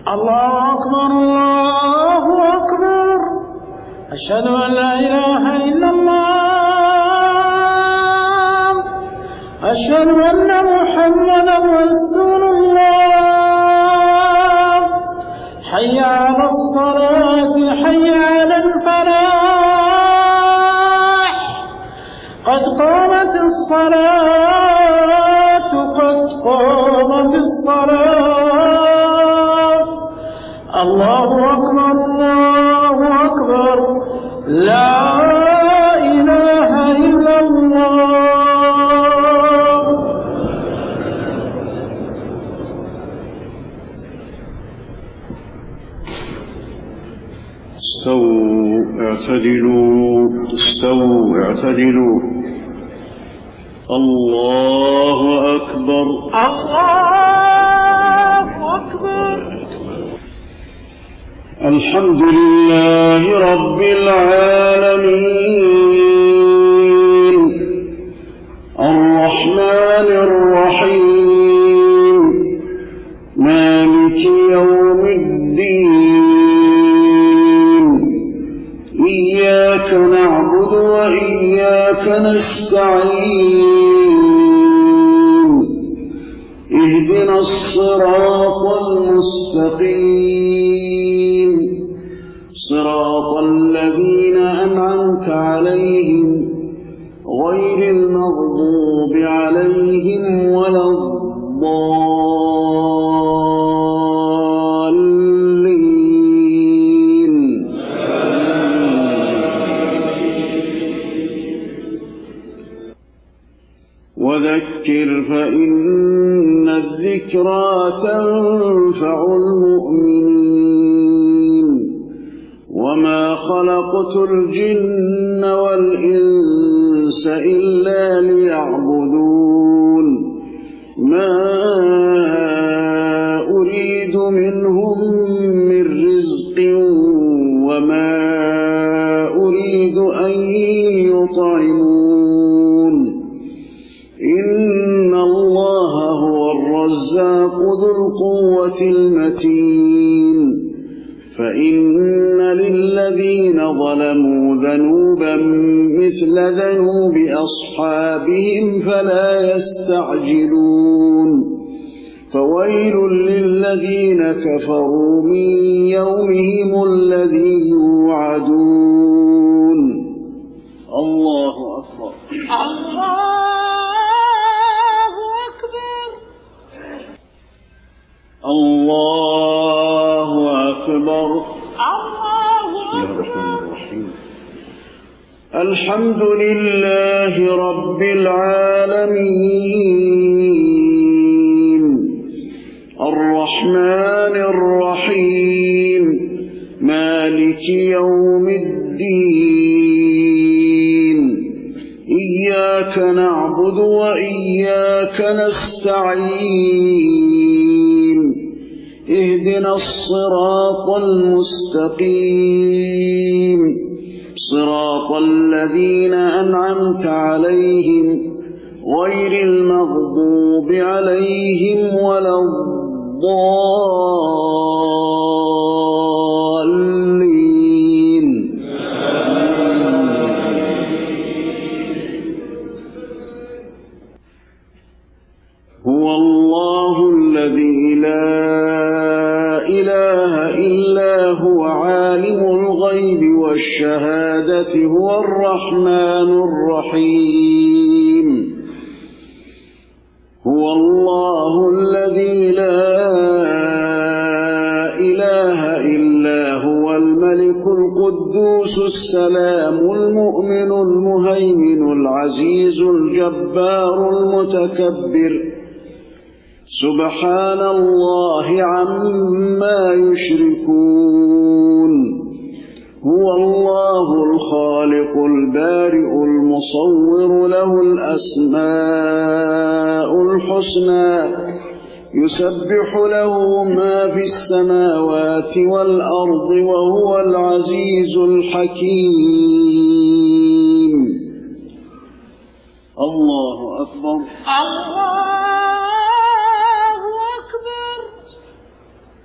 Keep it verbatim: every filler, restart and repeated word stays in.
الله أكبر الله أكبر أشهد أن لا إله إلا الله أشهد أن محمدا رسول الله حي على الصلاة حي على الفلاح قد قامت الصلاة قد قامت الصلاة الله أكبر الله أكبر لا إله إلا الله. استووا اعتدلوا استووا اعتدلوا الله أكبر الله أكبر. الحمد لله رب العالمين الرحمن الرحيم مالك يوم الدين إياك نعبد وإياك نستعين اهدنا الصراط المستقيم صراط الذين أنعمت عليهم غير المغضوب عليهم ولا الضالين. وذكر فإن الذكرى تنفع المؤمنين وما خلقت الجن والإنس إلا ليعبدون ما أريد منهم من رزق وما أريد أن يطعمون إن الله هو الرزاق ذو القوة المتين فإن للذين ظلموا ذنوبا مثل ذنوب أصحابهم فلا يستعجلون فويل للذين كفروا من يومهم الذي يوعدون. الله أكبر الله أكبر الله أكبر. الله أكبر. الحمد لله رب العالمين الرحمن الرحيم مالك يوم الدين إياك نعبد وإياك نستعين اهدنا الصراط المستقيم صراط الذين أنعمت عليهم غير المغضوب عليهم ولا الضالين. هو الله الذي لا إله إلا هو عالم الغيب والشهادة هو الرحمن الرحيم. هو الله الذي لا إله إلا هو الملك القدوس السلام المؤمن المهيمن العزيز الجبار المتكبر سبحان الله عما يشركون. هو الله الخالق البارئ المصور له الأسماء الحسنى يسبح له ما في السماوات والأرض وهو العزيز الحكيم. الله أكبر. الله